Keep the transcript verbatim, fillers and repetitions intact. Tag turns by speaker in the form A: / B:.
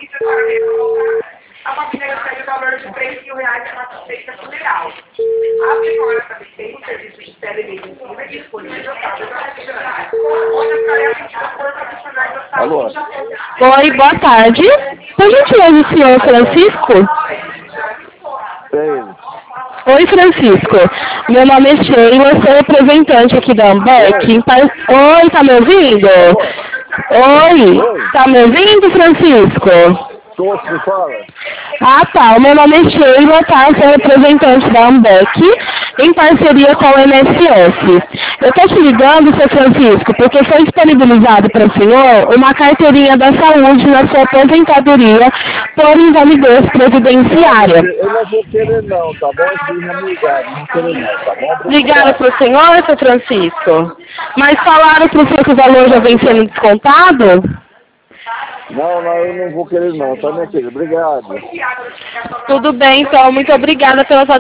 A: A família recebe o valor de três mil reais para assistência funeral. A senhora também tem um serviço de telemedicina disponível para profissionais, onde ficará atendida por profissionais da saúde.
B: Oi, boa tarde. Por gentileza, o senhor Francisco?
C: Sei.
B: Oi, Francisco. Meu nome é Sheila, sou representante aqui da Ambec. Oi, tá me ouvindo? Oi, tá me ouvindo, Francisco?
C: Como se fala?
B: Ah, tá. O meu nome é Sheila, tá? Sou representante da Ambec, em parceria com o I N S S. Eu tô te ligando, seu Francisco, porque foi disponibilizado para o senhor uma carteirinha da saúde na sua aposentadoria por invalidez previdenciária.
C: Eu não vou querer não, tá bom? Sim, obrigado, não quero não, tá bom?
B: Ligaram para o senhor, seu Francisco? Mas falaram para o senhor que o valor já vem sendo descontado?
C: Não, não, eu não vou querer não, tá, minha querida? Obrigado.
B: Tudo bem, então. Muito obrigada pela sua